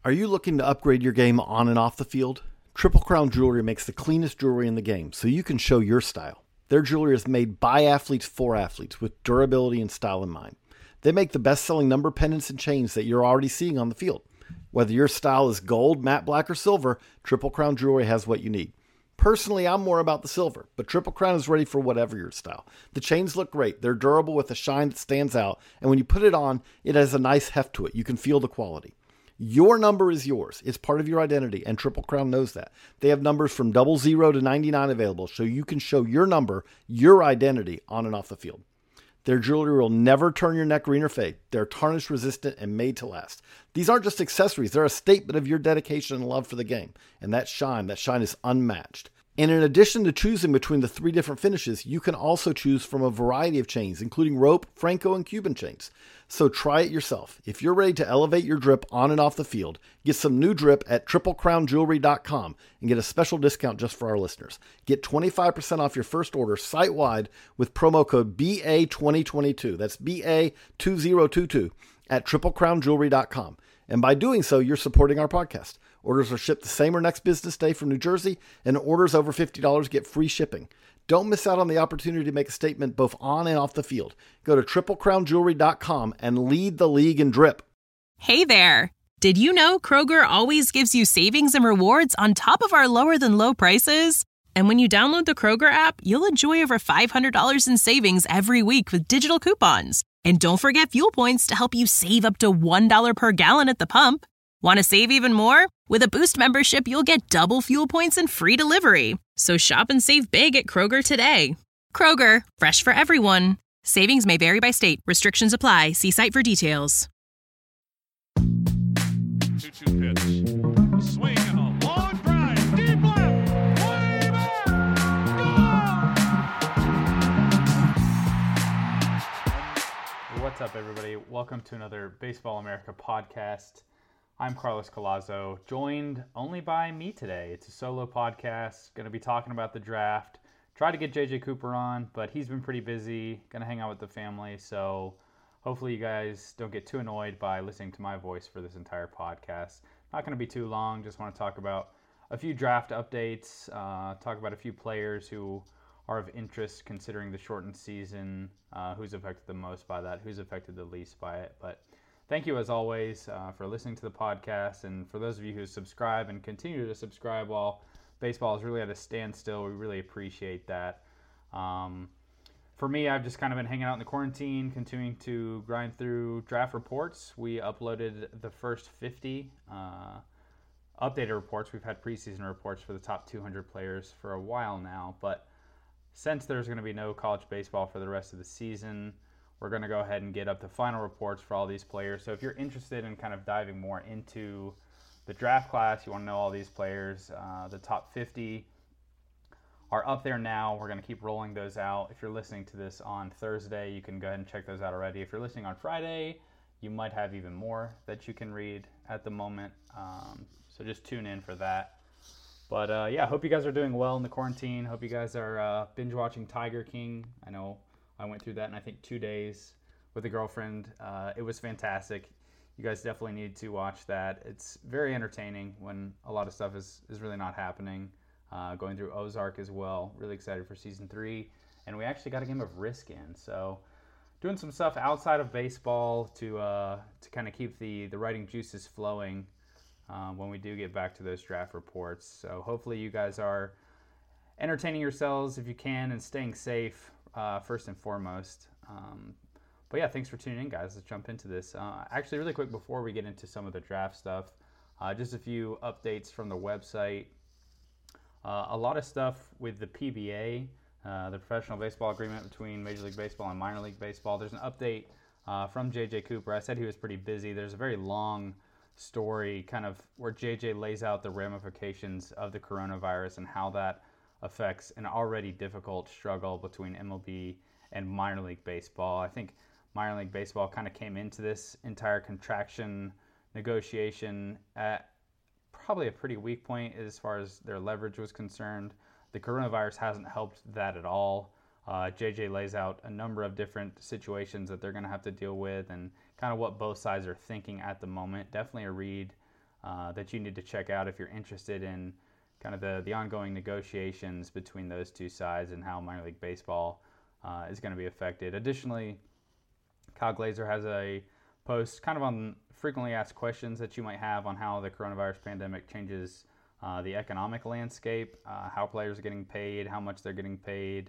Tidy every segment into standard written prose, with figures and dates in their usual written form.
Are you looking to upgrade your game on and off the field? Triple Crown Jewelry makes the cleanest jewelry in the game, so you can show your style. Their jewelry is made by athletes for athletes with durability and style in mind. They make the best-selling number pendants and chains that you're already seeing on the field. Whether your style is gold, matte black, or silver, Triple Crown Jewelry has what you need. Personally, I'm more about the silver, but Triple Crown is ready for whatever your style. The chains look great. They're durable with a shine that stands out, and when you put it on, it has a nice heft to it. You can feel the quality. Your number is yours. It's part of your identity, and Triple Crown knows that. They have numbers from 00 to 99 available, so you can show your number, your identity, on and off the field. Their jewelry will never turn your neck green or fade. They're tarnish resistant and made to last. These aren't just accessories. They're a statement of your dedication and love for the game. And that shine is unmatched. And in addition to choosing between the 3 different finishes, you can also choose from a variety of chains, including rope, Franco, and Cuban chains. So try it yourself. If you're ready to elevate your drip on and off the field, get some new drip at triplecrownjewelry.com and get a special discount just for our listeners. Get 25% off your first order site-wide with promo code BA2022. That's BA2022 at triplecrownjewelry.com. And by doing so, you're supporting our podcast. Orders are shipped the same or next business day from New Jersey, and orders over $50 get free shipping. Don't miss out on the opportunity to make a statement both on and off the field. Go to triplecrownjewelry.com and lead the league in drip. Hey there! Did you know Kroger always gives you savings and rewards on top of our lower-than-low prices? And when you download the Kroger app, you'll enjoy over $500 in savings every week with digital coupons. And don't forget fuel points to help you save up to $1 per gallon at the pump. Want to save even more? With a Boost membership, you'll get double fuel points and free delivery. So shop and save big at Kroger today. Kroger, fresh for everyone. Savings may vary by state. Restrictions apply. See site for details. 2-2 pitch. Swing and a long drive. Deep left. Way back. Gone! What's up, everybody? Welcome to another Baseball America podcast. I'm Carlos Collazo, joined only by me today. It's a solo podcast. Going to be talking about the draft. Tried to get JJ Cooper on, but he's been pretty busy. Going to hang out with the family, so hopefully you guys don't get too annoyed by listening to my voice for this entire podcast. Not going to be too long. Just want to talk about a few draft updates, talk about a few players who are of interest considering the shortened season, who's affected the most by that, who's affected the least by it. But thank you, as always, for listening to the podcast. And for those of you who subscribe and continue to subscribe while baseball is really at a standstill, we really appreciate that. For me, I've just kind of been hanging out in the quarantine, continuing to grind through draft reports. We uploaded the first 50 updated reports. We've had preseason reports for the top 200 players for a while now. But since there's going to be no college baseball for the rest of the season, we're going to go ahead and get up the final reports for all these players. So if you're interested in kind of diving more into the draft class, you want to know all these players, the top 50 are up there now. We're going to keep rolling those out. If you're listening to this on Thursday, you can go ahead and check those out already. If you're listening on Friday, you might have even more that you can read at the moment. So just tune in for that. But yeah, hope you guys are doing well in the quarantine. Hope you guys are binge watching Tiger King. I know I went through that in, I think, 2 days with a girlfriend. It was fantastic. You guys definitely need to watch that. It's very entertaining when a lot of stuff is really not happening. Going through Ozark as well. Really excited for season 3. And we actually got a game of Risk in. So doing some stuff outside of baseball to kind of keep the writing juices flowing when we do get back to those draft reports. So hopefully you guys are entertaining yourselves if you can and staying safe. First and foremost. But yeah, thanks for tuning in, guys. Let's jump into this. Actually, really quick before we get into some of the draft stuff, just a few updates from the website. A lot of stuff with the PBA, the Professional Baseball Agreement between Major League Baseball and Minor League Baseball. There's an update from JJ Cooper. I said he was pretty busy. There's a very long story kind of where JJ lays out the ramifications of the coronavirus and how that affects an already difficult struggle between MLB and minor league baseball. I think minor league baseball kind of came into this entire contraction negotiation at probably a pretty weak point as far as their leverage was concerned. The coronavirus hasn't helped that at all. JJ lays out a number of different situations that they're going to have to deal with and kind of what both sides are thinking at the moment. Definitely a read that you need to check out if you're interested in kind of the ongoing negotiations between those two sides and how minor league baseball is going to be affected. Additionally, Kyle Glazer has a post kind of on frequently asked questions that you might have on how the coronavirus pandemic changes the economic landscape, how players are getting paid, how much they're getting paid,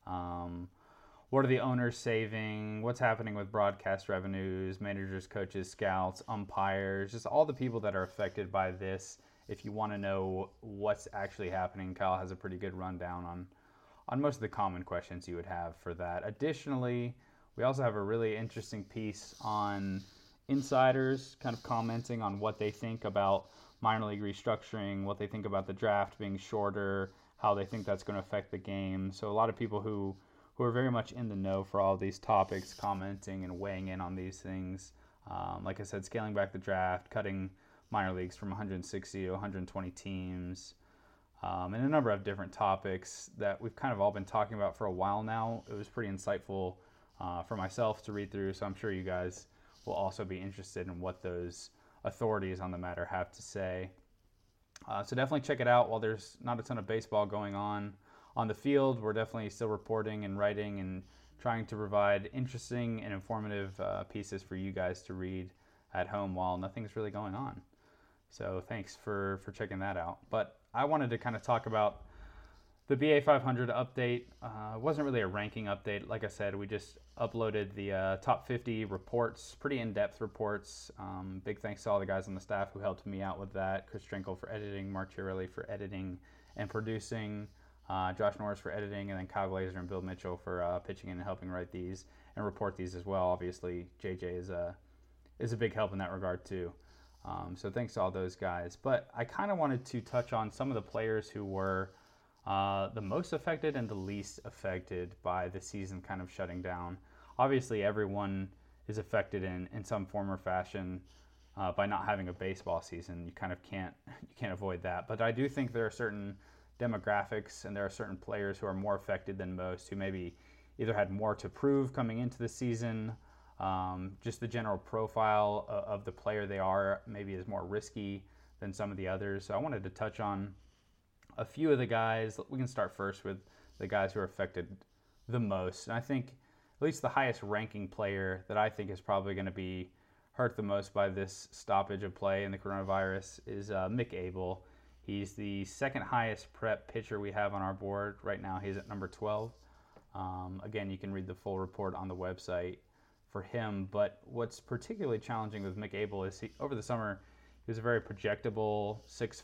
what are the owners saving, what's happening with broadcast revenues, managers, coaches, scouts, umpires, just all the people that are affected by this. If you want to know what's actually happening, Kyle has a pretty good rundown on most of the common questions you would have for that. Additionally, we also have a really interesting piece on insiders kind of commenting on what they think about minor league restructuring, what they think about the draft being shorter, how they think that's going to affect the game. So a lot of people who are very much in the know for all these topics commenting and weighing in on these things. Like I said, scaling back the draft, cutting minor leagues from 160 to 120 teams, and a number of different topics that we've kind of all been talking about for a while now. It was pretty insightful for myself to read through, so I'm sure you guys will also be interested in what those authorities on the matter have to say. So definitely check it out. While there's not a ton of baseball going on the field, we're definitely still reporting and writing and trying to provide interesting and informative pieces for you guys to read at home while nothing's really going on. So thanks for checking that out. But I wanted to kind of talk about the BA 500 update. It wasn't really a ranking update. Like I said, we just uploaded the top 50 reports, pretty in-depth reports. Big thanks to all the guys on the staff who helped me out with that. Chris Trinkle for editing, Mark Chiarelli for editing and producing, Josh Norris for editing, and then Kyle Glazer and Bill Mitchell for pitching in and helping write these and report these as well. Obviously, JJ is a big help in that regard too. So thanks to all those guys. But I kind of wanted to touch on some of the players who were the most affected and the least affected by the season kind of shutting down. Obviously, everyone is affected in some form or fashion by not having a baseball season. You kind of can't avoid that. But I do think there are certain demographics and there are certain players who are more affected than most, who maybe either had more to prove coming into the season, just the general profile of the player they are maybe is more risky than some of the others. So I wanted to touch on a few of the guys. We can start first with the guys who are affected the most. And I think at least the highest ranking player that I think is probably going to be hurt the most by this stoppage of play in the coronavirus is Mick Abel. He's the second highest prep pitcher we have on our board right now. He's at number 12. Again, you can read the full report on the website for him. But what's particularly challenging with Mick Abel is over the summer, he was a very projectable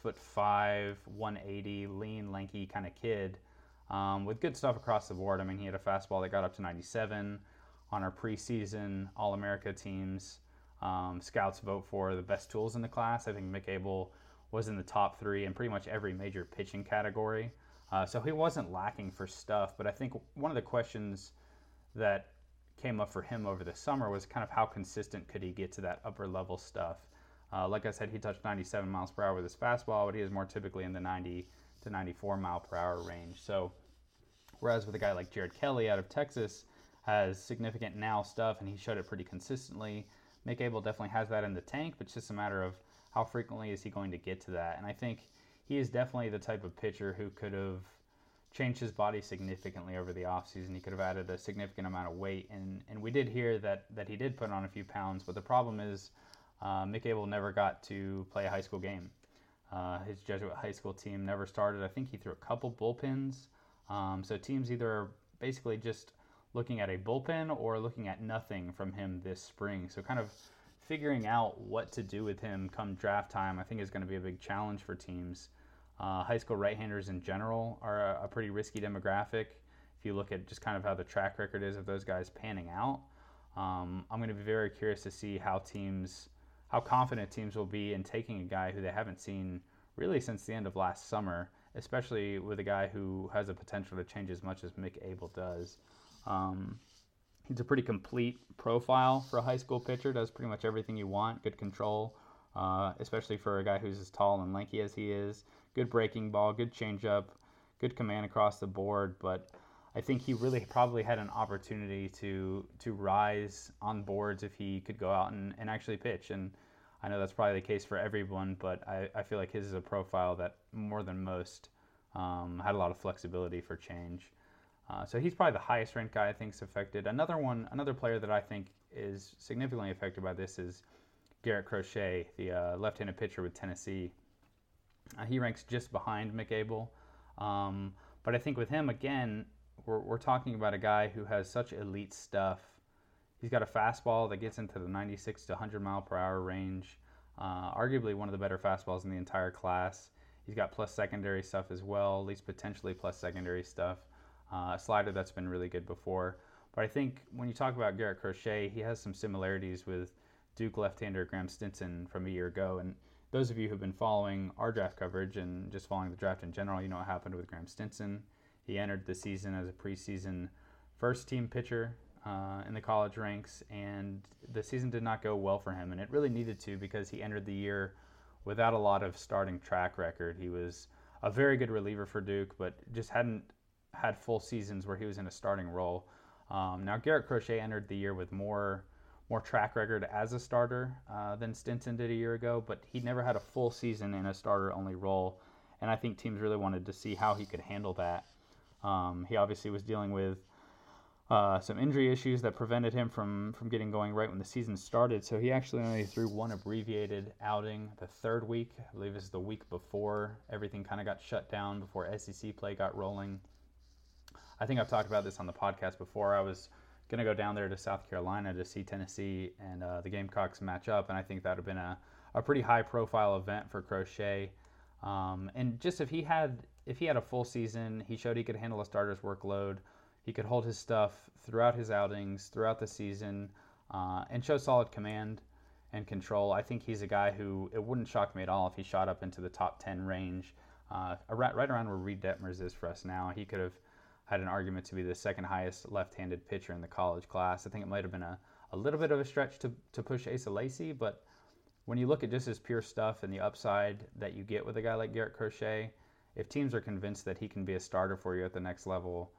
6'5", 180, lean, lanky kind of kid with good stuff across the board. I mean, he had a fastball that got up to 97 on our preseason All-America teams. Scouts vote for the best tools in the class. I think Mick Abel was in the top 3 in pretty much every major pitching category. So he wasn't lacking for stuff, but I think one of the questions that came up for him over the summer was kind of how consistent could he get to that upper level stuff. Like I said, he touched 97 miles per hour with his fastball, but he is more typically in the 90 to 94 mile per hour range. So whereas with a guy like Jared Kelly out of Texas has significant now stuff and he showed it pretty consistently, Mick Abel definitely has that in the tank, but it's just a matter of how frequently is he going to get to that. And I think he is definitely the type of pitcher who could have changed his body significantly over the offseason. He could have added a significant amount of weight. And we did hear that he did put on a few pounds, but the problem is Mick Abel never got to play a high school game. His Jesuit high school team never started. I think he threw a couple bullpens. So teams either are basically just looking at a bullpen or looking at nothing from him this spring. So kind of figuring out what to do with him come draft time, I think is going to be a big challenge for teams. High school right-handers in general are a pretty risky demographic. If you look at just kind of how the track record is of those guys panning out, I'm going to be very curious to see how confident teams will be in taking a guy who they haven't seen really since the end of last summer, especially with a guy who has the potential to change as much as Mick Abel does. He's a pretty complete profile for a high school pitcher, does pretty much everything you want, good control, especially for a guy who's as tall and lanky as he is, good breaking ball, good changeup, good command across the board, but I think he really probably had an opportunity to rise on boards if he could go out and actually pitch. And I know that's probably the case for everyone, but I feel like his is a profile that more than most had a lot of flexibility for change. So he's probably the highest ranked guy I think is affected. Another player that I think is significantly affected by this is Garrett Crochet, the left-handed pitcher with Tennessee. He ranks just behind Mick Abel. But I think with him, again, we're talking about a guy who has such elite stuff. He's got a fastball that gets into the 96 to 100 mile per hour range, arguably one of the better fastballs in the entire class. He's got plus secondary stuff as well, at least potentially plus secondary stuff. A slider that's been really good before. But I think when you talk about Garrett Crochet, he has some similarities with Duke left-hander Graham Stinson from a year ago. And those of you who've been following our draft coverage and just following the draft in general, you know what happened with Graham Stinson. He entered the season as a preseason first-team pitcher in the college ranks, and the season did not go well for him, and it really needed to because he entered the year without a lot of starting track record. He was a very good reliever for Duke, but just hadn't had full seasons where he was in a starting role. Now Garrett Crochet entered the year with more track record as a starter than Stinson did a year ago, but he never had a full season in a starter-only role, and I think teams really wanted to see how he could handle that. He obviously was dealing with some injury issues that prevented him from getting going right when the season started. So he actually only threw one abbreviated outing the third week. I believe this is the week before everything kind of got shut down, before SEC play got rolling. I think I've talked about this on the podcast before. I was going to go down there to South Carolina to see Tennessee and the Gamecocks match up, and I think that would have been a pretty high-profile event for Crochet. And just if he had a full season, he showed he could handle a starter's workload. He could hold his stuff throughout his outings, throughout the season, and show solid command and control. I think he's a guy who, it wouldn't shock me at all if he shot up into the top 10 range, right around where Reed Detmers is for us now. He could have had an argument to be the second highest left-handed pitcher in the college class. I think it might have been a little bit of a stretch to push Asa Lacy, but when you look at just his pure stuff and the upside that you get with a guy like Garrett Crochet, if teams are convinced that he can be a starter for you at the next level,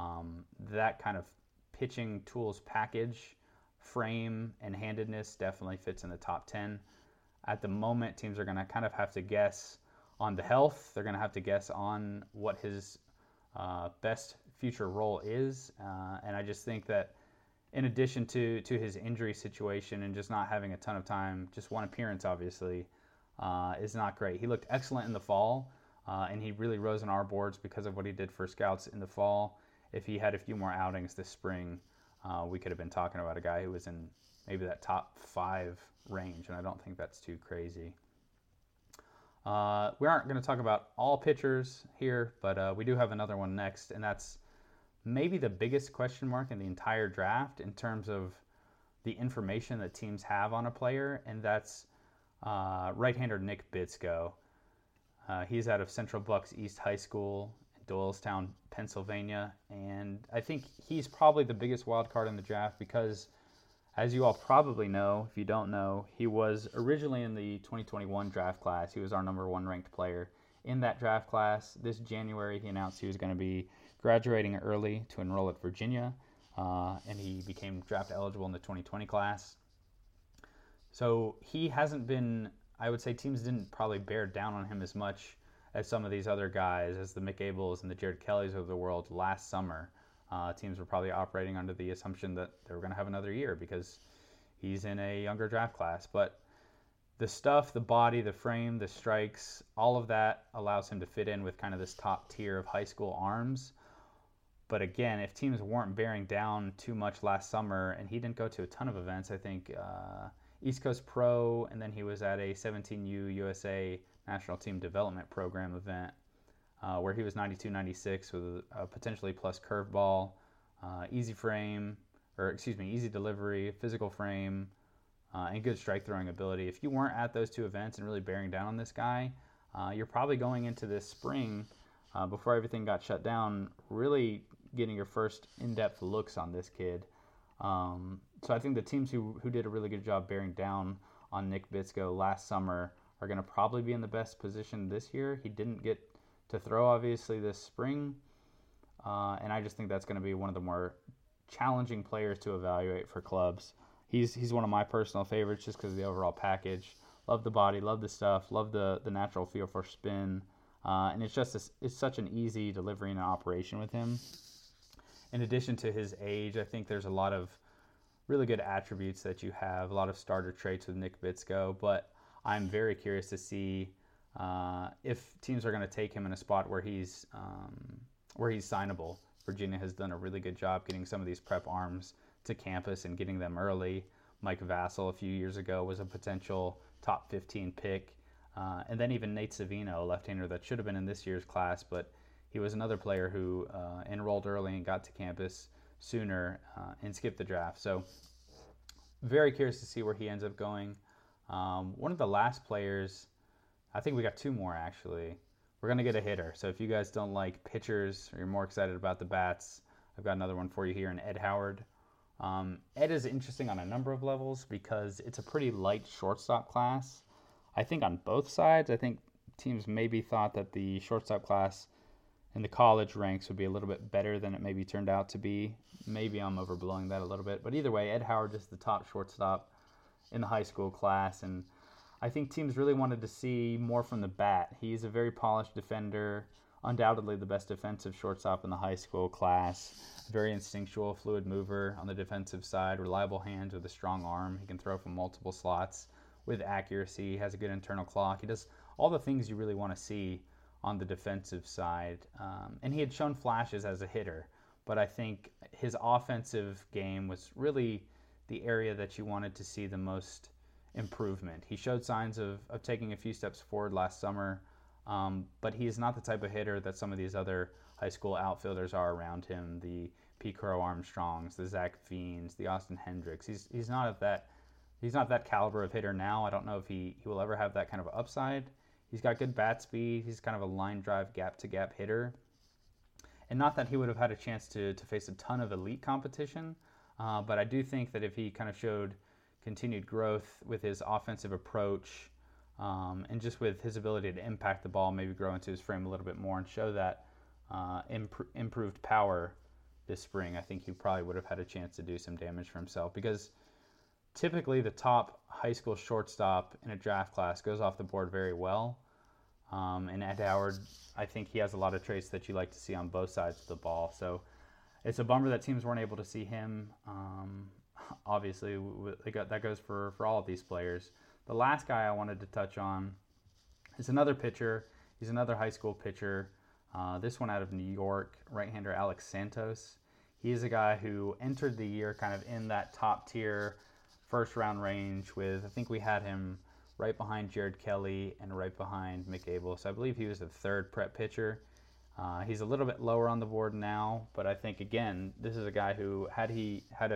that kind of pitching tools package, frame, and handedness definitely fits in the top 10. At the moment, teams are going to kind of have to guess on the health. They're going to have to guess on what his best future role is. And I just think that in addition to his injury situation and just not having a ton of time, just one appearance obviously is not great. He looked excellent in the fall, and he really rose on our boards because of what he did for scouts in the fall. If he had a few more outings this spring, we could have been talking about a guy who was in maybe that top 5 range, and I don't think that's too crazy. We aren't going to talk about all pitchers here, but we do have another one next, and that's maybe the biggest question mark in the entire draft in terms of the information that teams have on a player, and that's right-hander Nick Bitsko. He's out of Central Bucks East High School in Doylestown, Pennsylvania, and I think he's probably the biggest wild card in the draft because, as you all probably know, if you don't know, he was originally in the 2021 draft class. He was our number 1 ranked player in that draft class. This January, he announced he was going to be graduating early to enroll at Virginia, and he became draft eligible in the 2020 class. So he hasn't been, I would say teams didn't probably bear down on him as much as some of these other guys, as the Mick Abels and the Jared Kellys of the world last summer. Teams were probably operating under the assumption that they were going to have another year because he's in a younger draft class. But the stuff, the body, the frame, the strikes, all of that allows him to fit in with kind of this top tier of high school arms. But again, if teams weren't bearing down too much last summer, and he didn't go to a ton of events, I think East Coast Pro, and then he was at a 17U USA National Team Development Program event where he was 92-96 with a potentially plus curveball, easy delivery, physical frame, and good strike throwing ability. If you weren't at those 2 events and really bearing down on this guy, you're probably going into this spring before everything got shut down, really getting your first in-depth looks on this kid. So I think the teams who did a really good job bearing down on Nick Bitsko last summer are going to probably be in the best position this year. He didn't get to throw, obviously, this spring, and I just think that's going to be one of the more challenging players to evaluate for clubs. He's one of my personal favorites just because of the overall package. Love the body, love the stuff, love the natural feel for spin. And it's such an easy delivery and operation with him. In addition to his age, I think there's a lot of really good attributes that you have, a lot of starter traits with Nick Bitsko, but I'm very curious to see if teams are going to take him in a spot where he's signable. Virginia has done a really good job getting some of these prep arms to campus and getting them early. Mike Vassell a few years ago was a potential top 15 pick. And then even Nate Savino, a left-hander that should have been in this year's class, but he was another player who enrolled early and got to campus sooner and skipped the draft. So very curious to see where he ends up going. One of the last players, I think we got two more actually. We're going to get a hitter. So if you guys don't like pitchers or you're more excited about the bats, I've got another one for you here in Ed Howard. Ed is interesting on a number of levels because it's a pretty light shortstop class. I think on both sides, I think teams maybe thought that the shortstop class in the college ranks would be a little bit better than it maybe turned out to be. Maybe I'm overblowing that a little bit. But either way, Ed Howard is the top shortstop in the high school class. And I think teams really wanted to see more from the bat. He's a very polished defender, undoubtedly the best defensive shortstop in the high school class. Very instinctual, fluid mover on the defensive side, reliable hands with a strong arm. He can throw from multiple slots with accuracy. He has a good internal clock. He does all the things you really want to see on the defensive side. And he had shown flashes as a hitter, but I think his offensive game was really the area that you wanted to see the most improvement. He showed signs of taking a few steps forward last summer, but he is not the type of hitter that some of these other high school outfielders are around him, the P. Crow Armstrongs, the Zach Fiends, the Austin Hendricks. He's not that caliber of hitter now. I don't know if he will ever have that kind of upside. He's got good bat speed. He's kind of a line drive gap-to-gap hitter. And not that he would have had a chance to face a ton of elite competition, but I do think that if he kind of showed continued growth with his offensive approach and just with his ability to impact the ball, maybe grow into his frame a little bit more and show that improved power this spring, I think he probably would have had a chance to do some damage for himself, because typically the top high school shortstop in a draft class goes off the board very well. And Ed Howard, I think he has a lot of traits that you like to see on both sides of the ball. So it's a bummer that teams weren't able to see him. Obviously, that goes for all of these players. The last guy I wanted to touch on is another pitcher. He's another high school pitcher. This one out of New York, right-hander Alex Santos. He is a guy who entered the year kind of in that top tier first round range with, I think we had him right behind Jared Kelly and right behind Mick Abel. So I believe he was the third prep pitcher. He's a little bit lower on the board now, but I think, again, this is a guy who, had he had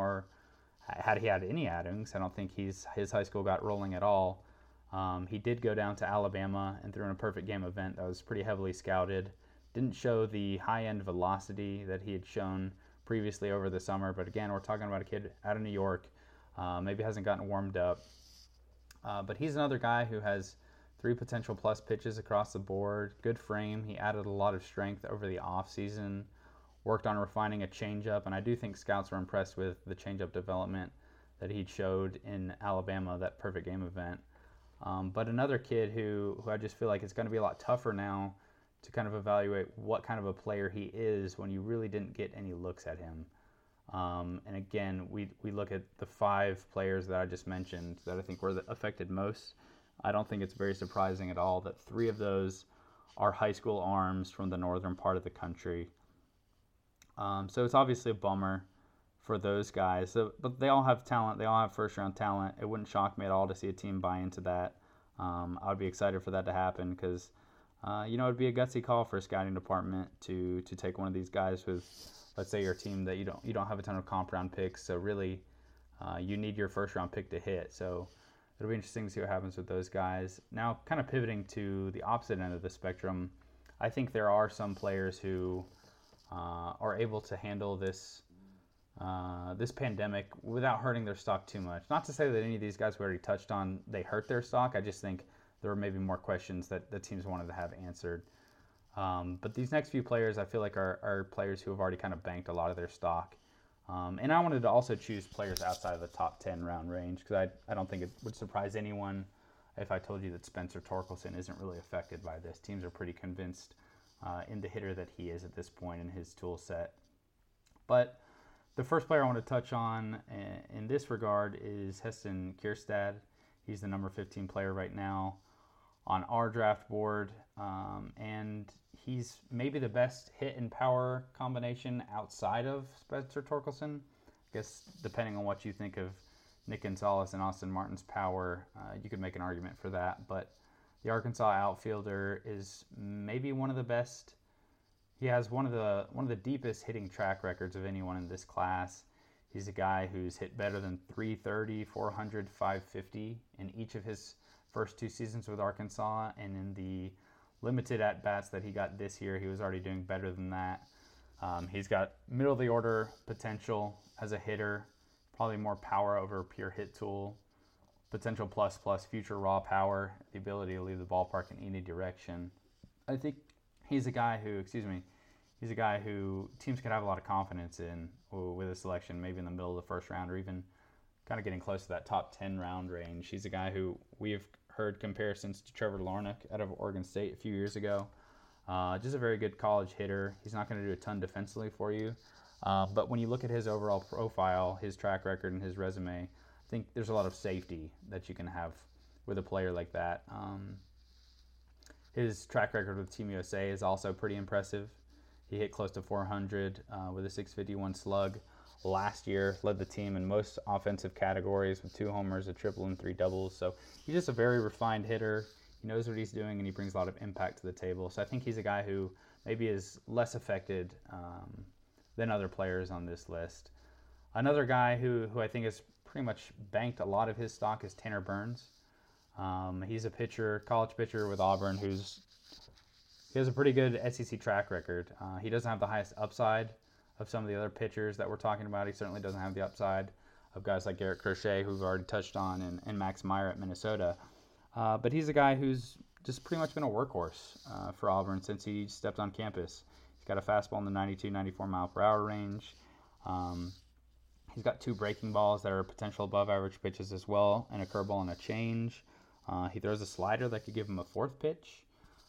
any outings, I don't think his high school got rolling at all. He did go down to Alabama and threw in a perfect game event that was pretty heavily scouted. Didn't show the high-end velocity that he had shown previously over the summer, but again, we're talking about a kid out of New York, maybe hasn't gotten warmed up. But he's another guy who has 3 potential plus pitches across the board, good frame. He added a lot of strength over the offseason, worked on refining a changeup, and I do think scouts were impressed with the changeup development that he showed in Alabama, that perfect game event. But another kid who I just feel like it's going to be a lot tougher now to kind of evaluate what kind of a player he is when you really didn't get any looks at him. And again, we look at the 5 players that I just mentioned that I think were affected most. I don't think it's very surprising at all that 3 of those are high school arms from the northern part of the country. So it's obviously a bummer for those guys. So, but they all have talent. They all have first-round talent. It wouldn't shock me at all to see a team buy into that. I would be excited for that to happen because, it'd be a gutsy call for a scouting department to take one of these guys with, let's say, your team that you don't have a ton of comp round picks. So really, you need your first-round pick to hit. So it'll be interesting to see what happens with those guys. Now, kind of pivoting to the opposite end of the spectrum, I think there are some players who are able to handle this pandemic without hurting their stock too much. Not to say that any of these guys we already touched on, they hurt their stock. I just think there were maybe more questions that the teams wanted to have answered. But these next few players I feel like are players who have already kind of banked a lot of their stock. And I wanted to also choose players outside of the top 10 round range because I don't think it would surprise anyone if I told you that Spencer Torkelson isn't really affected by this. Teams are pretty convinced in the hitter that he is at this point in his tool set. But the first player I want to touch on in this regard is Heston Kjerstad. He's the number 15 player right now on our draft board, and he's maybe the best hit and power combination outside of Spencer Torkelson. I guess depending on what you think of Nick Gonzalez and Austin Martin's power, you could make an argument for that. But the Arkansas outfielder is maybe one of the best. He has one of the deepest hitting track records of anyone in this class. He's a guy who's hit better than 330, 400, 550 in each of his first 2 seasons with Arkansas, and in the limited at-bats that he got this year, he was already doing better than that. He's got middle-of-the-order potential as a hitter, probably more power over a pure hit tool, potential plus future raw power, the ability to leave the ballpark in any direction. I think he's a guy who teams could have a lot of confidence in with a selection, maybe in the middle of the first round or even kind of getting close to that top 10 round range. He's a guy who we have heard comparisons to Trevor Larnach out of Oregon State a few years ago. Just a very good college hitter. He's not going to do a ton defensively for you. But when you look at his overall profile, his track record, and his resume, I think there's a lot of safety that you can have with a player like that. His track record with Team USA is also pretty impressive. He hit close to 400 with a 651 slug last year, led the team in most offensive categories with 2 homers, a triple, and 3 doubles. So he's just a very refined hitter. He knows what he's doing, and he brings a lot of impact to the table. So I think he's a guy who maybe is less affected than other players on this list. Another guy who I think has pretty much banked a lot of his stock is Tanner Burns. He's a college pitcher with Auburn he has a pretty good SEC track record. He doesn't have the highest upside of some of the other pitchers that we're talking about. He certainly doesn't have the upside of guys like Garrett Crochet, who we've already touched on, and Max Meyer at Minnesota. But he's a guy who's just pretty much been a workhorse for Auburn since he stepped on campus. He's got a fastball in the 92, 94 mile per hour range. He's got 2 breaking balls that are potential above average pitches as well, and a curveball and a change. He throws a slider that could give him a 4th pitch.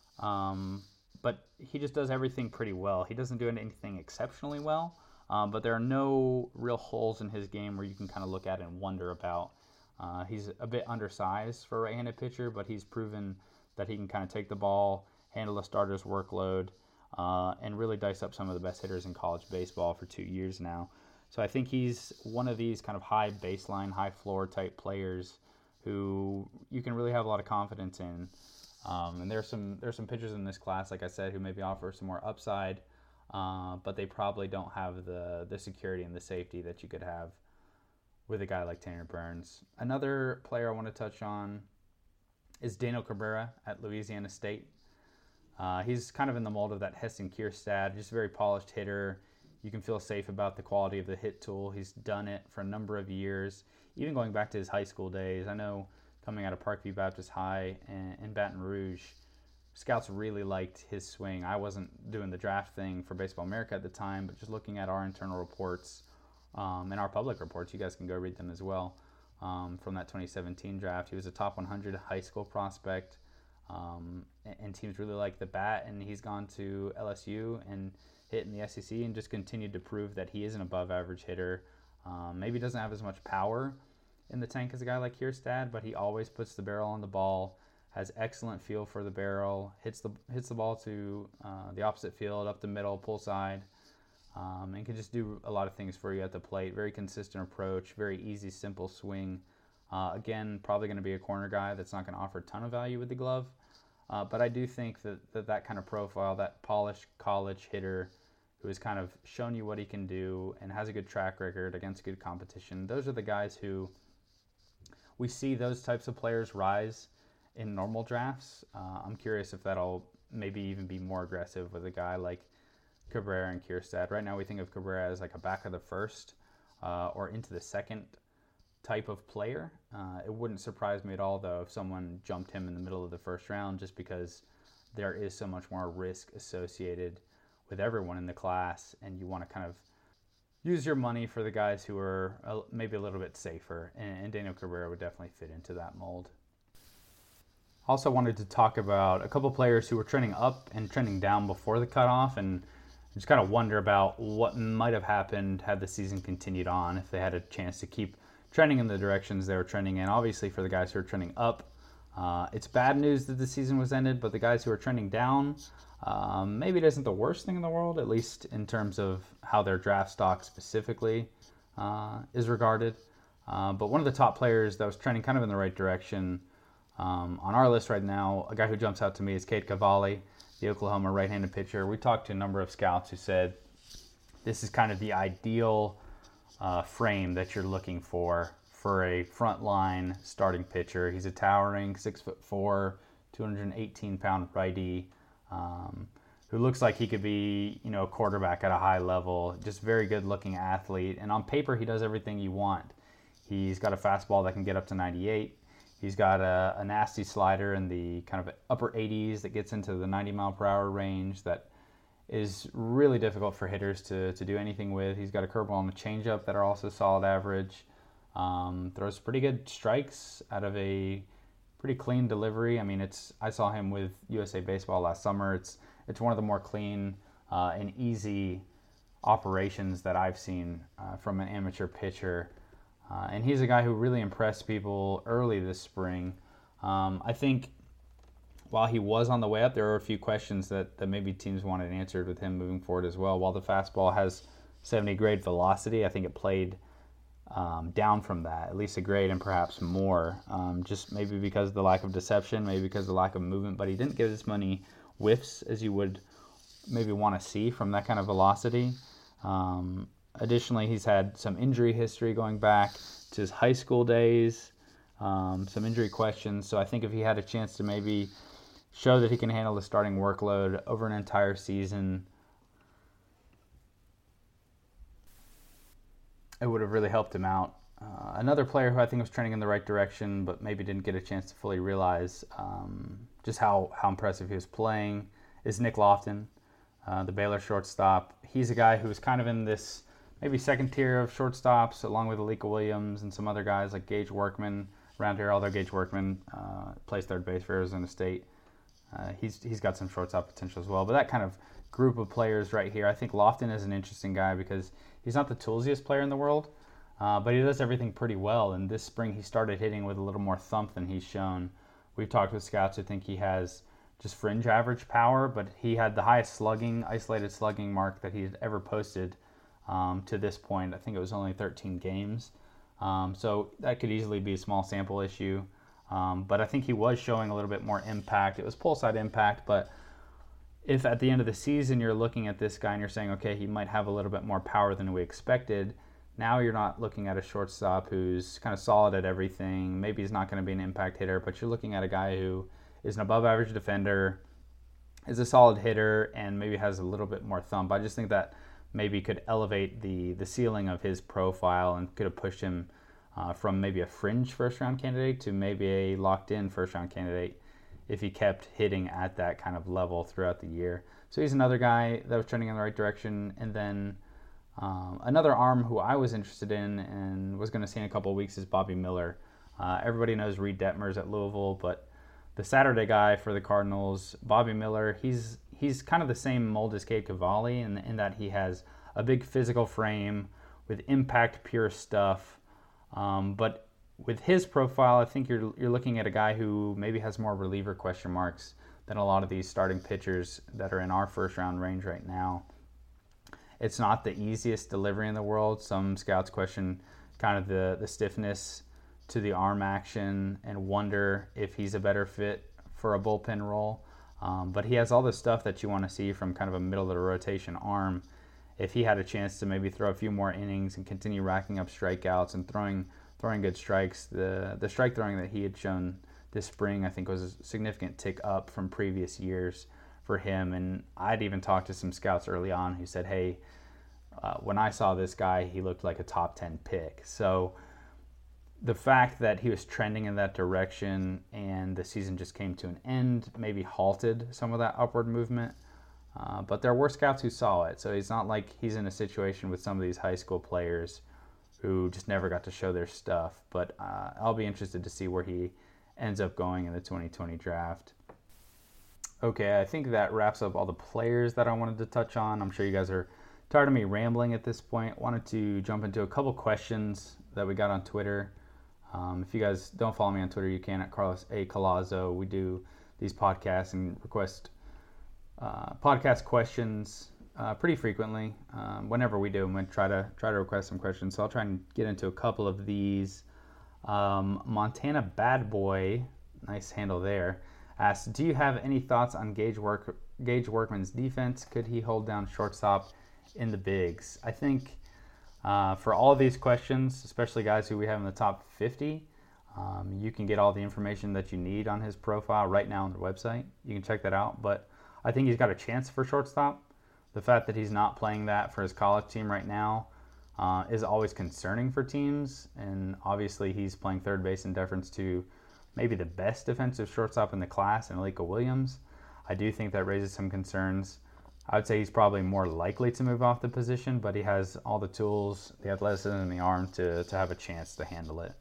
But he just does everything pretty well. He doesn't do anything exceptionally well, but there are no real holes in his game where you can kind of look at it and wonder about. He's a bit undersized for a right-handed pitcher, but he's proven that he can kind of take the ball, handle a starter's workload, and really dice up some of the best hitters in college baseball for 2 years now. So I think he's one of these kind of high baseline, high floor type players who you can really have a lot of confidence in. And there's some pitchers in this class, like I said, who maybe offer some more upside, but they probably don't have the security and the safety that you could have with a guy like Tanner Burns. Another player I want to touch on is Daniel Cabrera at Louisiana State. He's kind of in the mold of that Heston Kjerstad, just a very polished hitter. You can feel safe about the quality of the hit tool. He's done it for a number of years, even going back to his high school days. I know coming out of Parkview Baptist High in Baton Rouge, scouts really liked his swing. I wasn't doing the draft thing for Baseball America at the time, but just looking at our internal reports and our public reports, you guys can go read them as well, from that 2017 draft. He was a top 100 high school prospect, and teams really liked the bat, and he's gone to LSU and hit in the SEC and just continued to prove that he is an above average hitter. Maybe doesn't have as much power in the tank as a guy like Kjerstad, but he always puts the barrel on the ball, has excellent feel for the barrel, hits the ball to the opposite field, up the middle, pull side, and can just do a lot of things for you at the plate. Very consistent approach, very easy, simple swing. Again, probably going to be a corner guy that's not going to offer a ton of value with the glove, but I do think that kind of profile, that polished college hitter who has kind of shown you what he can do and has a good track record against good competition, those are the guys who we see those types of players rise in normal drafts. I'm curious if that'll maybe even be more aggressive with a guy like Cabrera and Kjerstad. Right now we think of Cabrera as like a back of the first or into the second type of player. It wouldn't surprise me at all, though, if someone jumped him in the middle of the first round, just because there is so much more risk associated with everyone in the class, and you want to kind of use your money for the guys who are maybe a little bit safer, and Daniel Cabrera would definitely fit into that mold. Also wanted to talk about a couple players who were trending up and trending down before the cutoff, and just kind of wonder about what might have happened had the season continued on, if they had a chance to keep trending in the directions they were trending in. Obviously, for the guys who are trending up, it's bad news that the season was ended, but the guys who are trending down, maybe it isn't the worst thing in the world, at least in terms of how their draft stock specifically is regarded. But one of the top players that was trending kind of in the right direction on our list right now, a guy who jumps out to me is Cade Cavalli, the Oklahoma right-handed pitcher. We talked to a number of scouts who said this is kind of the ideal frame that you're looking for a frontline starting pitcher. He's a towering 6'4", 218-pound righty who looks like he could be, a quarterback at a high level. Just very good-looking athlete, and on paper he does everything you want. He's got a fastball that can get up to 98. He's got a nasty slider in the kind of upper 80s that gets into the 90-mile-per-hour range that is really difficult for hitters to do anything with. He's got a curveball and a changeup that are also solid average. Throws pretty good strikes out of a pretty clean delivery. I mean, I saw him with USA Baseball last summer. It's one of the more clean and easy operations that I've seen from an amateur pitcher. And he's a guy who really impressed people early this spring. I think while he was on the way up, there were a few questions that maybe teams wanted answered with him moving forward as well. While the fastball has 70 grade velocity, I think it played down from that, at least a grade and perhaps more. Just maybe because of the lack of deception, maybe because of the lack of movement, but he didn't get as many whiffs as you would maybe want to see from that kind of velocity. Additionally, he's had some injury history going back to his high school days, some injury questions. So I think if he had a chance to maybe show that he can handle the starting workload over an entire season, it would have really helped him out. Another player who I think was trending in the right direction, but maybe didn't get a chance to fully realize just how impressive he was playing, is Nick Loftin, the Baylor shortstop. He's a guy who's kind of in this maybe second tier of shortstops, along with Alika Williams and some other guys like Gage Workman around here, although Gage Workman plays third base for Arizona State. He's got some shortstop potential as well. But that kind of group of players right here, I think Loftin is an interesting guy because he's not the toolsiest player in the world, but he does everything pretty well. And this spring he started hitting with a little more thump than he's shown. We've talked with scouts who think he has just fringe average power, but he had the highest isolated slugging mark that he's ever posted to this point. I think it was only 13 games. So that could easily be a small sample issue. But I think he was showing a little bit more impact. It was pull side impact, but if at the end of the season you're looking at this guy and you're saying, okay, he might have a little bit more power than we expected, now you're not looking at a shortstop who's kind of solid at everything. Maybe he's not going to be an impact hitter, but you're looking at a guy who is an above average defender, is a solid hitter, and maybe has a little bit more thump. I just think that maybe could elevate the ceiling of his profile and could have pushed him from maybe a fringe first-round candidate to maybe a locked-in first-round candidate if he kept hitting at that kind of level throughout the year. So he's another guy that was trending in the right direction. And then another arm who I was interested in and was going to see in a couple of weeks is Bobby Miller. Everybody knows Reed Detmers at Louisville, but the Saturday guy for the Cardinals, Bobby Miller, he's kind of the same mold as Cade Cavalli in that he has a big physical frame with impact pure stuff. But with his profile, I think you're looking at a guy who maybe has more reliever question marks than a lot of these starting pitchers that are in our first round range right now. It's not the easiest delivery in the world. Some scouts question kind of the stiffness to the arm action and wonder if he's a better fit for a bullpen role. But he has all the stuff that you want to see from kind of a middle of the rotation arm. If he had a chance to maybe throw a few more innings and continue racking up strikeouts and throwing good strikes, the strike throwing that he had shown this spring I think was a significant tick up from previous years for him. And I'd even talked to some scouts early on who said, hey, when I saw this guy, he looked like a top 10 pick. So the fact that he was trending in that direction and the season just came to an end maybe halted some of that upward movement. But there were scouts who saw it. So it's not like he's in a situation with some of these high school players who just never got to show their stuff. But I'll be interested to see where he ends up going in the 2020 draft. Okay, I think that wraps up all the players that I wanted to touch on. I'm sure you guys are tired of me rambling at this point. Wanted to jump into a couple questions that we got on Twitter. If you guys don't follow me on Twitter, you can at Carlos A. Collazo. We do these podcasts and request podcast questions pretty frequently. Whenever we do, I'm going to try to request some questions. So I'll try and get into a couple of these. Montana Bad Boy, nice handle there, asks, do you have any thoughts on Gage Workman's defense? Could he hold down shortstop in the bigs? I think for all of these questions, especially guys who we have in the top 50, you can get all the information that you need on his profile right now on the website. You can check that out. But I think he's got a chance for shortstop. The fact that he's not playing that for his college team right now is always concerning for teams. And obviously he's playing third base in deference to maybe the best defensive shortstop in the class, in Alika Williams. I do think that raises some concerns. I would say he's probably more likely to move off the position, but he has all the tools, the athleticism, and the arm to have a chance to handle it.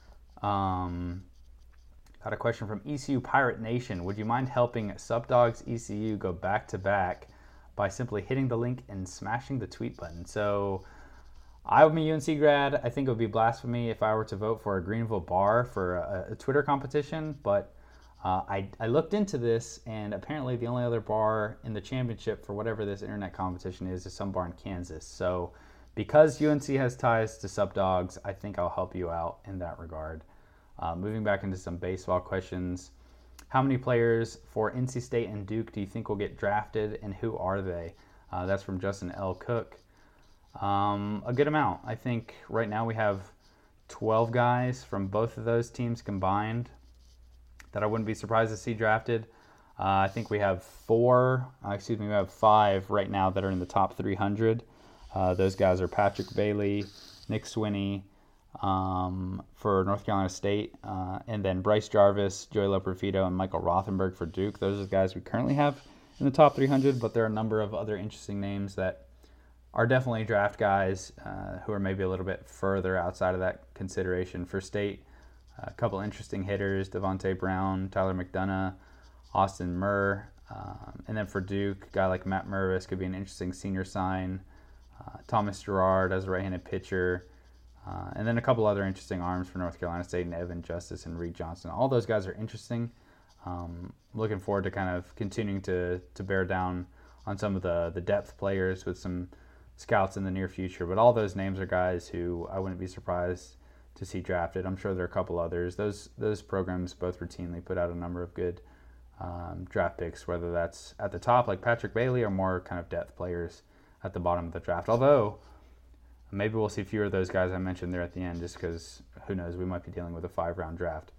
Got a question from ECU Pirate Nation. Would you mind helping Subdogs ECU go back-to-back by simply hitting the link and smashing the tweet button? So I'm a UNC grad. I think it would be blasphemy if I were to vote for a Greenville bar for a Twitter competition, but I looked into this, and apparently the only other bar in the championship for whatever this internet competition is some bar in Kansas. So because UNC has ties to Subdogs, I think I'll help you out in that regard. Moving back into some baseball questions. How many players for NC State and Duke do you think will get drafted, and who are they? That's from Justin L. Cook. A good amount. I think right now we have 12 guys from both of those teams combined that I wouldn't be surprised to see drafted. I think we have we have 5 right now that are in the top 300. Those guys are Patrick Bailey, Nick Swinney for North Carolina State, and then Bryce Jarvis, Joey Loperfido, and Michael Rothenberg for Duke. Those are the guys we currently have in the top 300, but there are a number of other interesting names that are definitely draft guys who are maybe a little bit further outside of that consideration. For State, a couple interesting hitters, Devontae Brown, Tyler McDonough, Austin Murr. And then for Duke, a guy like Matt Mervis could be an interesting senior sign. Thomas Gerard as a right-handed pitcher. And then a couple other interesting arms for North Carolina State, and Evan Justice and Reed Johnson. All those guys are interesting. Looking forward to kind of continuing to bear down on some of the depth players with some scouts in the near future. But all those names are guys who I wouldn't be surprised to see drafted. I'm sure there are a couple others. Those programs both routinely put out a number of good draft picks, whether that's at the top like Patrick Bailey or more kind of depth players at the bottom of the draft. Although maybe we'll see fewer of those guys I mentioned there at the end, just because who knows, we might be dealing with a 5-round draft.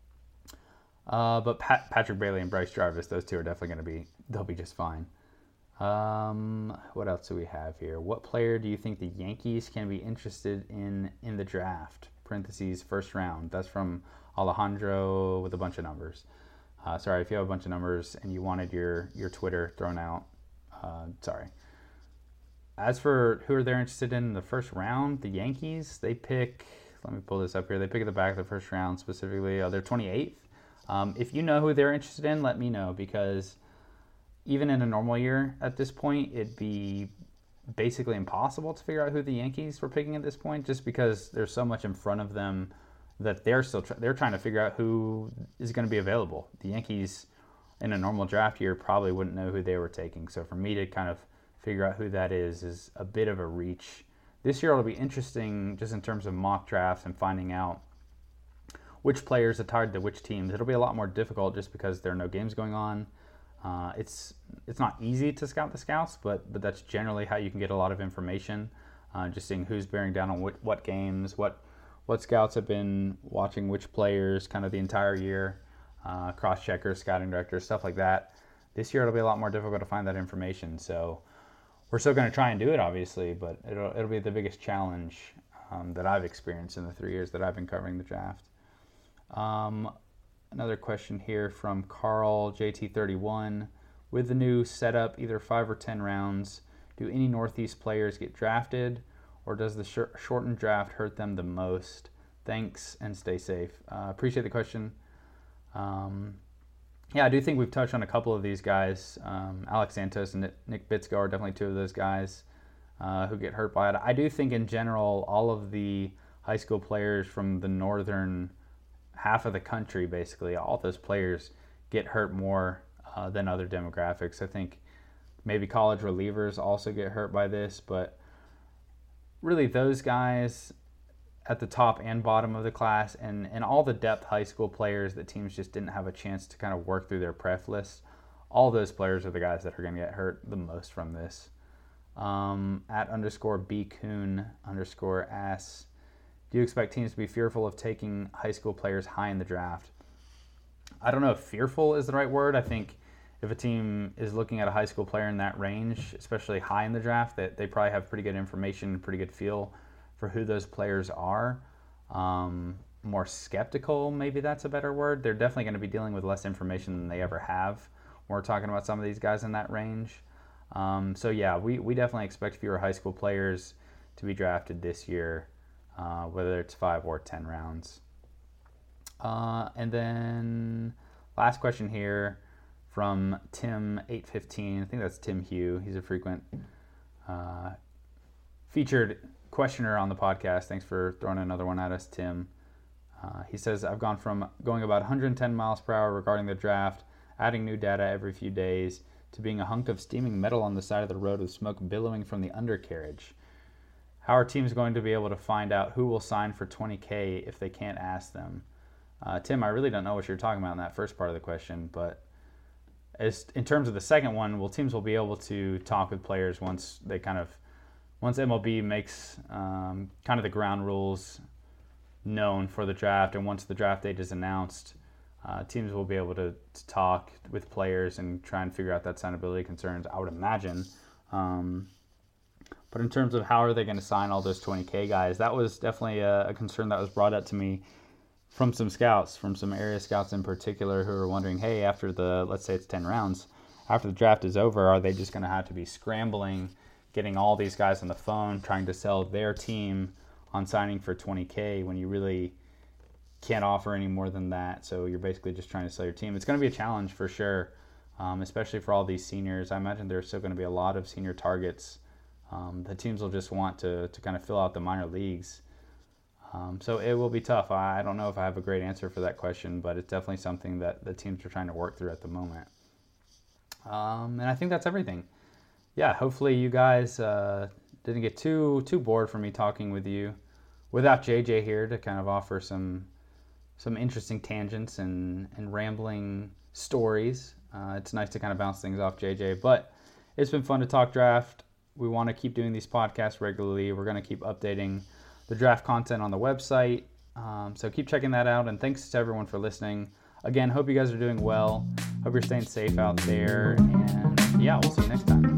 But Patrick Bailey and Bryce Jarvis, those two are definitely they'll be just fine. What else do we have here? What player do you think the Yankees can be interested in the draft? Parentheses, first round. That's from Alejandro with a bunch of numbers. Sorry, if you have a bunch of numbers and you wanted your Twitter thrown out, sorry. As for who are they interested in the first round, the Yankees, they pick, let me pull this up here, they pick at the back of the first round specifically. They're 28th. If you know who they're interested in, let me know, because even in a normal year at this point, it'd be basically impossible to figure out who the Yankees were picking at this point, just because there's so much in front of them that they're trying to figure out who is going to be available. The Yankees in a normal draft year probably wouldn't know who they were taking. So for me to kind of figure out who that is a bit of a reach. This year it'll be interesting just in terms of mock drafts and finding out which players are tied to which teams. It'll be a lot more difficult just because there are no games going on. It's not easy to scout the scouts, but that's generally how you can get a lot of information. Just seeing who's bearing down on what games, what scouts have been watching which players kind of the entire year, cross-checkers, scouting directors, stuff like that. This year it'll be a lot more difficult to find that information. So we're still going to try and do it, obviously, but it'll be the biggest challenge that I've experienced in the 3 years that I've been covering the draft. Another question here from Carl JT31. With the new setup, either 5 or 10 rounds, do any Northeast players get drafted, or does the shortened draft hurt them the most? Thanks, and stay safe. Appreciate the question. Yeah, I do think we've touched on a couple of these guys. Alex Santos and Nick Bitsko are definitely two of those guys who get hurt by it. I do think in general, all of the high school players from the northern half of the country, basically, all those players get hurt more than other demographics. I think maybe college relievers also get hurt by this, but really those guys at the top and bottom of the class and all the depth high school players that teams just didn't have a chance to kind of work through their pref list, all those players are the guys that are going to get hurt the most from this. At _BCoon_ asks, do you expect teams to be fearful of taking high school players high in the draft? I don't know if fearful is the right word. I think if a team is looking at a high school player in that range, especially high in the draft, that they probably have pretty good information and pretty good feel for who those players are. More skeptical, maybe that's a better word. They're definitely going to be dealing with less information than they ever have when we're talking about some of these guys in that range. So yeah, we definitely expect fewer high school players to be drafted this year, whether it's 5 or 10 rounds. And then last question here from Tim815. I think that's Tim Hugh. He's a frequent featured questioner on the podcast. Thanks for throwing another one at us, Tim. He says, I've gone from going about 110 miles per hour regarding the draft, adding new data every few days, to being a hunk of steaming metal on the side of the road with smoke billowing from the undercarriage. How are teams going to be able to find out who will sign for $20K if they can't ask them? Tim, I really don't know what you're talking about in that first part of the question, but in terms of the second one, teams will be able to talk with players once MLB makes kind of the ground rules known for the draft, and once the draft date is announced, teams will be able to talk with players and try and figure out that signability concerns, I would imagine. But in terms of how are they going to sign all those $20K guys, that was definitely a concern that was brought up to me from some scouts, from some area scouts in particular, who are wondering, hey, after let's say it's 10 rounds, after the draft is over, are they just going to have to be scrambling, getting all these guys on the phone, trying to sell their team on signing for $20K when you really can't offer any more than that? So you're basically just trying to sell your team. It's going to be a challenge for sure, especially for all these seniors. I imagine there's still going to be a lot of senior targets. The teams will just want to kind of fill out the minor leagues. So it will be tough. I don't know if I have a great answer for that question, but it's definitely something that the teams are trying to work through at the moment. And I think that's everything. Yeah, hopefully you guys didn't get too bored from me talking with you without JJ here to kind of offer some interesting tangents and rambling stories. It's nice to kind of bounce things off JJ, but it's been fun to talk draft. We want to keep doing these podcasts regularly. We're going to keep updating the draft content on the website. So keep checking that out. And thanks to everyone for listening. Again, hope you guys are doing well. Hope you're staying safe out there. And yeah, we'll see you next time.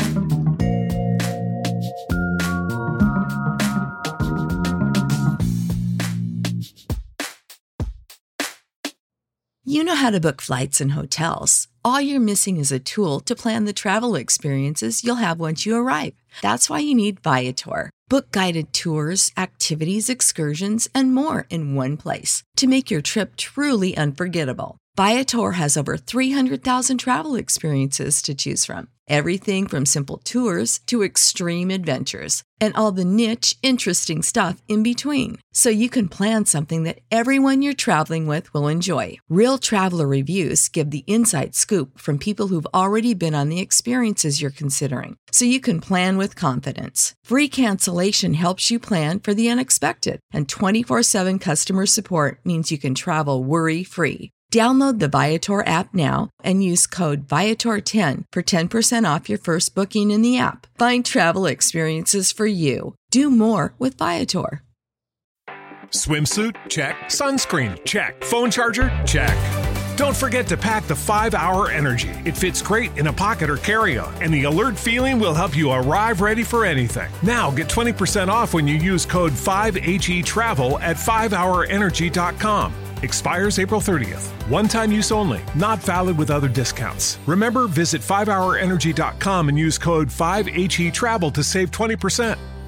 You know how to book flights and hotels. All you're missing is a tool to plan the travel experiences you'll have once you arrive. That's why you need Viator. Book guided tours, activities, excursions, and more in one place to make your trip truly unforgettable. Viator has over 300,000 travel experiences to choose from. Everything from simple tours to extreme adventures and all the niche, interesting stuff in between. So you can plan something that everyone you're traveling with will enjoy. Real traveler reviews give the inside scoop from people who've already been on the experiences you're considering. So you can plan with confidence. Free cancellation helps you plan for the unexpected. And 24/7 customer support means you can travel worry-free. Download the Viator app now and use code Viator10 for 10% off your first booking in the app. Find travel experiences for you. Do more with Viator. Swimsuit? Check. Sunscreen? Check. Phone charger? Check. Don't forget to pack the 5-Hour Energy. It fits great in a pocket or carry-on, and the alert feeling will help you arrive ready for anything. Now get 20% off when you use code 5HETRAVEL at 5hourenergy.com. Expires April 30th. One-time use only. Not valid with other discounts. Remember, visit 5hourenergy.com and use code 5HETRAVEL to save 20%.